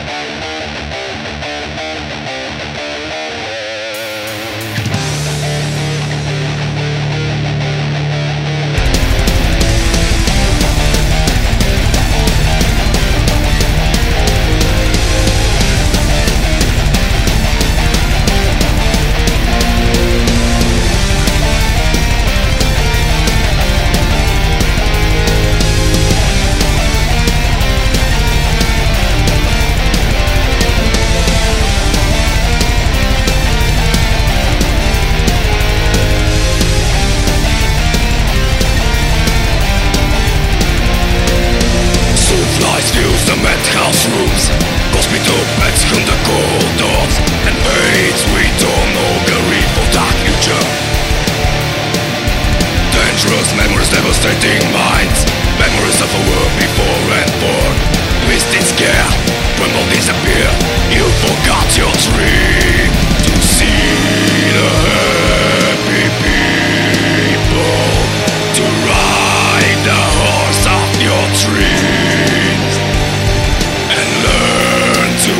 Devastating minds, memories of a world before and born. Twisted scare, when all disappear, you forgot your dream. To see the happy people, to ride the horse of your dreams, and learn to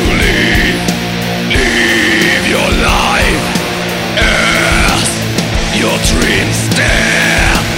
live your life as your dreams dare.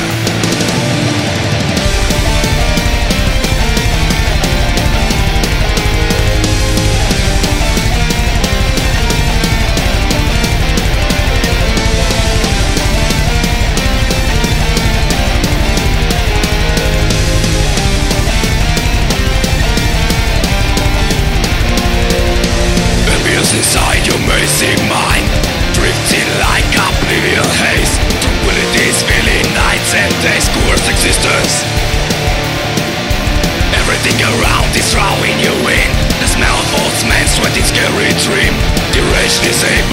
Inside your amazing mind, drifting like oblivion haze. Tranquility's filling nights and days, coerced existence. Everything around is drawing you in. The smell of old man's sweating scary dream. Deranged, disabled